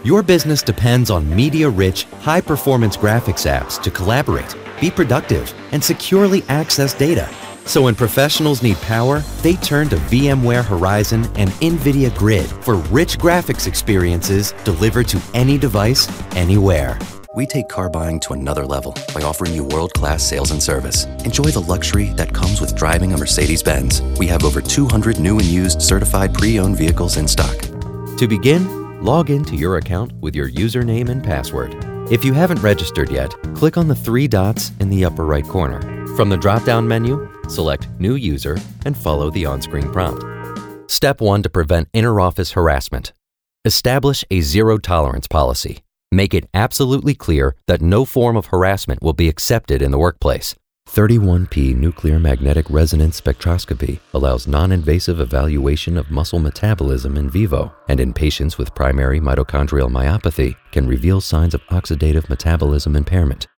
Your business depends on media-rich, high-performance graphics apps to collaborate, be productive, and securely access data. So when professionals need power, they turn to VMware Horizon and NVIDIA Grid for rich graphics experiences delivered to any device, anywhere. We take car buying to another level by offering you world-class sales and service. Enjoy the luxury that comes with driving a Mercedes-Benz. We have over 200 new and used certified pre-owned vehicles in stock. To begin, log into your account with your username and password. If you haven't registered yet, click on the 3 dots in the upper right corner. From the drop-down menu, select New User and follow the on-screen prompt. Step 1 to prevent inter-office harassment. Establish a zero-tolerance policy. Make it absolutely clear that no form of harassment will be accepted in the workplace. 31P nuclear magnetic resonance spectroscopy allows non-invasive evaluation of muscle metabolism in vivo, and in patients with primary mitochondrial myopathy can reveal signs of oxidative metabolism impairment.